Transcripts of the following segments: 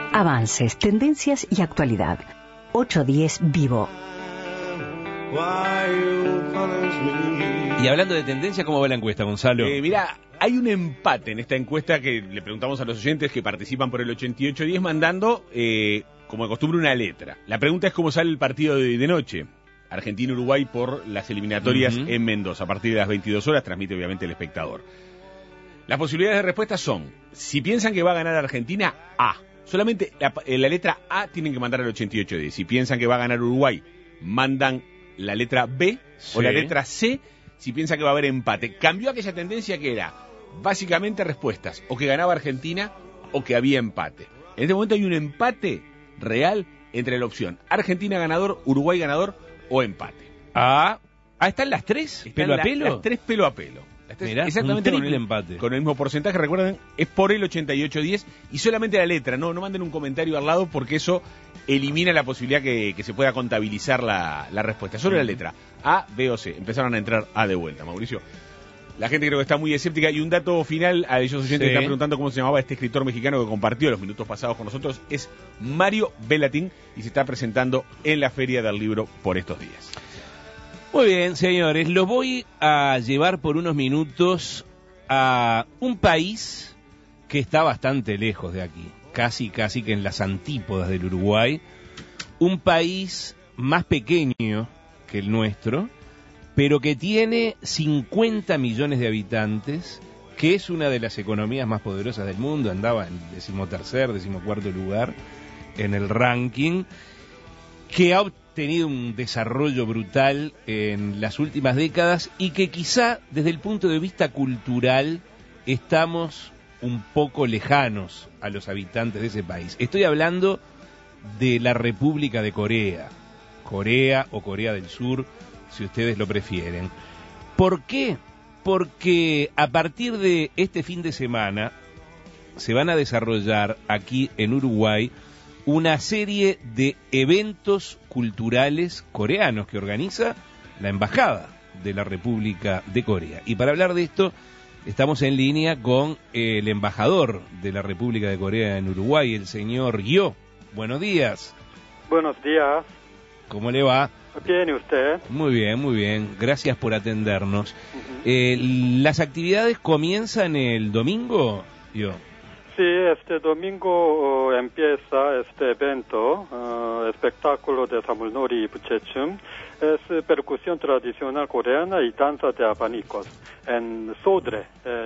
Avances, tendencias y actualidad. 810 Vivo. Y hablando de tendencia, ¿cómo va la encuesta, Gonzalo? Mirá, hay un empate en esta encuesta que le preguntamos a los oyentes que participan por el 8810 mandando, como de costumbre, una letra. La pregunta es cómo sale el partido de noche. Argentina-Uruguay por las eliminatorias en Mendoza. A partir de las 22 horas transmite obviamente El Espectador. Las posibilidades de respuesta son, si piensan que va a ganar Argentina, A. Solamente la letra A tienen que mandar al 8810. Si piensan que va a ganar Uruguay, mandan la letra B o la letra C si piensan que va a haber empate. Cambió aquella tendencia que era básicamente respuestas o que ganaba Argentina o que había empate. En este momento hay un empate real entre la opción Argentina ganador, Uruguay ganador o empate. ¿Están las tres? ¿Pelo a pelo? Las tres pelo a pelo. Mirá, exactamente un triple empate. Con el mismo porcentaje, recuerden, es por el 8810 y solamente la letra, no manden un comentario al lado porque eso elimina la posibilidad que se pueda contabilizar la respuesta. Solo la letra, A, B o C. Empezaron a entrar A de vuelta, Mauricio. La gente creo que está muy escéptica y un dato final a ellos oyentes que están preguntando cómo se llamaba este escritor mexicano que compartió los minutos pasados con nosotros, es Mario Bellatín y se está presentando en la Feria del Libro por estos días. Muy bien, señores, los voy a llevar por unos minutos a un país que está bastante lejos de aquí, casi que en las antípodas del Uruguay, un país más pequeño que el nuestro, pero que tiene 50 millones de habitantes, que es una de las economías más poderosas del mundo, andaba en 13º, 14º lugar en el ranking, que ha tenido un desarrollo brutal en las últimas décadas y que quizá desde el punto de vista cultural estamos un poco lejanos a los habitantes de ese país. Estoy hablando de la República de Corea o Corea del Sur, si ustedes lo prefieren. ¿Por qué? Porque a partir de este fin de semana se van a desarrollar aquí en Uruguay una serie de eventos culturales coreanos que organiza la Embajada de la República de Corea. Y para hablar de esto, estamos en línea con el embajador de la República de Corea en Uruguay, el señor Gyo. Buenos días. Buenos días. ¿Cómo le va? Bien, ¿y usted? Muy bien. Gracias por atendernos. ¿Las actividades comienzan el domingo, Gyo? Sí, este domingo empieza este evento, espectáculo de Samulnori y Buchechum. Es percusión tradicional coreana y danza de abanicos en Sodre.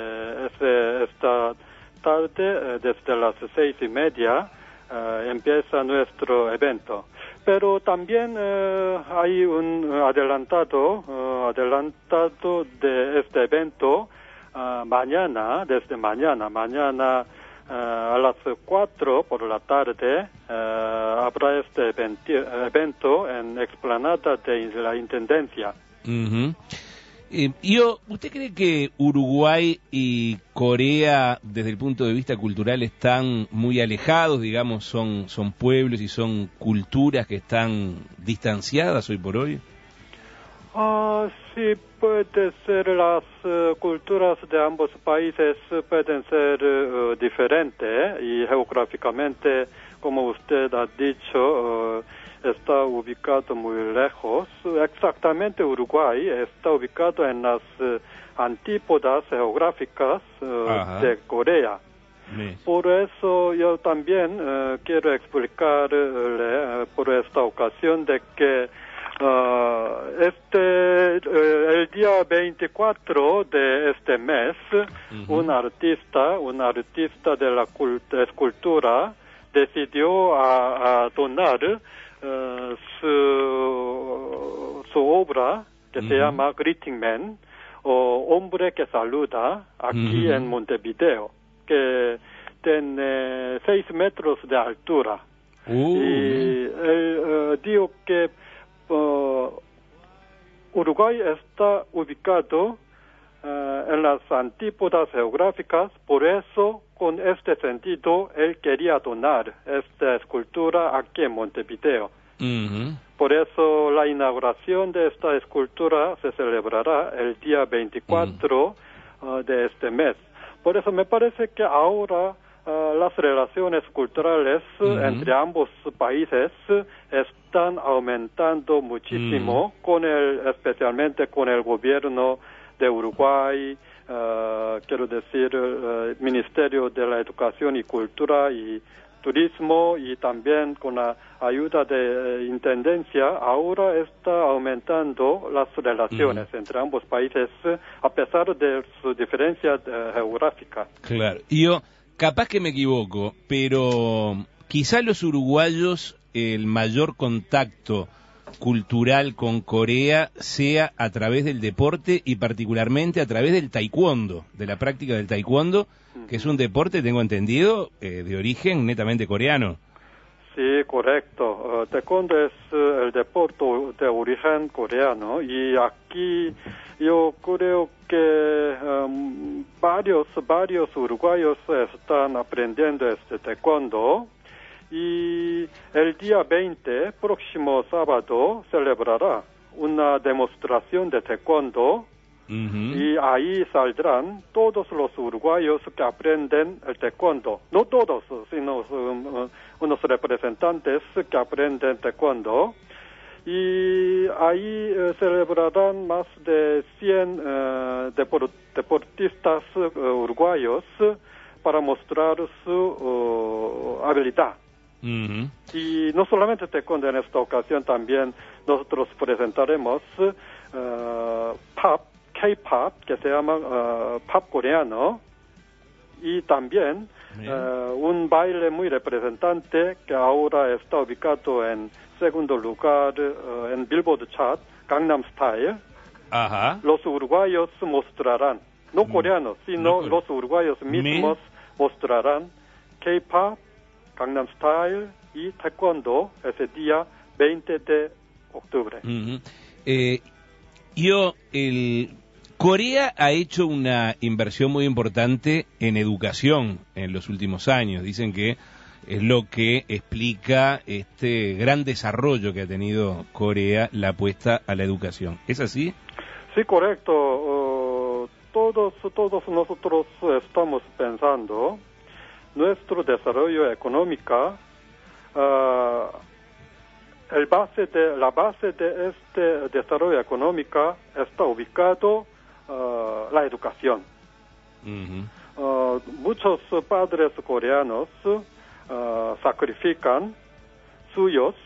Esta tarde, desde las 6:30, empieza nuestro evento. Pero también hay un adelantado de este evento desde mañana a las 4 por la tarde habrá este evento en explanada de la Intendencia. ¿Usted cree que Uruguay y Corea, desde el punto de vista cultural, están muy alejados, digamos, son pueblos y son culturas que están distanciadas hoy por hoy? Sí, puede ser. Las culturas de ambos países pueden ser diferentes y geográficamente, como usted ha dicho, está ubicado muy lejos. Exactamente, Uruguay está ubicado en las antípodas geográficas de Corea. Por eso yo también quiero explicarle por esta ocasión de que el día 24 de este mes, un artista de la escultura decidió a donar su obra que se llama Greeting Man o Hombre que Saluda aquí en Montevideo, que tiene 6 metros de altura. Y él dijo que Uruguay está ubicado en las antípodas geográficas, por eso, con este sentido, él quería donar esta escultura aquí en Montevideo. Por eso, la inauguración de esta escultura se celebrará el día 24 de este mes. Por eso me parece que ahora las relaciones culturales entre ambos países están aumentando muchísimo, especialmente con el gobierno de Uruguay, quiero decir, Ministerio de la Educación y Cultura y Turismo, y también con la ayuda de Intendencia. Ahora está aumentando las relaciones entre ambos países, a pesar de su diferencia geográfica. Claro. Yo, capaz que me equivoco, pero quizá los uruguayos, el mayor contacto cultural con Corea sea a través del deporte y particularmente a través del taekwondo, de la práctica del taekwondo, que es un deporte, tengo entendido, de origen netamente coreano. Sí, correcto. Taekwondo es el deporte de origen coreano, y aquí yo creo que varios uruguayos están aprendiendo este taekwondo, y el día 20, próximo sábado, celebrará una demostración de taekwondo. Y ahí saldrán todos los uruguayos que aprenden el taekwondo. No todos, sino unos representantes que aprenden taekwondo. Y ahí celebrarán más de 100 deportistas uruguayos para mostrar su habilidad. Y no solamente taekwondo, en esta ocasión también nosotros presentaremos K-pop, que se llama pop coreano, y también un baile muy representante que ahora está ubicado en segundo lugar en Billboard Chart, Gangnam Style. Ajá. Los uruguayos mostrarán, no coreanos, sino los uruguayos mismos mostrarán K-pop, Gangnam Style y taekwondo ese día 20 de octubre. Corea ha hecho una inversión muy importante en educación en los últimos años. Dicen que es lo que explica este gran desarrollo que ha tenido Corea, la apuesta a la educación. ¿Es así? Sí, correcto. Todos nosotros estamos pensando nuestro desarrollo económico. La base de este desarrollo económico está ubicado la educación. Muchos padres coreanos sacrifican suyos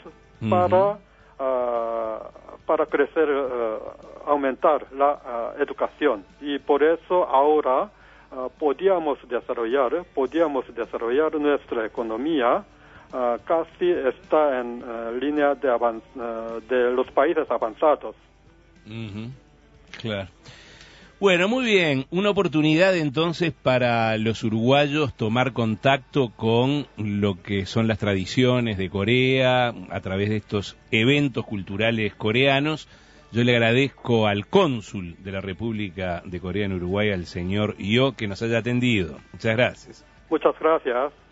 para crecer, aumentar la educación, y por eso ahora podíamos desarrollar nuestra economía. Casi está en línea de los países avanzados. Claro. Bueno, muy bien. Una oportunidad entonces para los uruguayos tomar contacto con lo que son las tradiciones de Corea a través de estos eventos culturales coreanos. Yo le agradezco al cónsul de la República de Corea en Uruguay, al señor Yo, que nos haya atendido. Muchas gracias. Muchas gracias.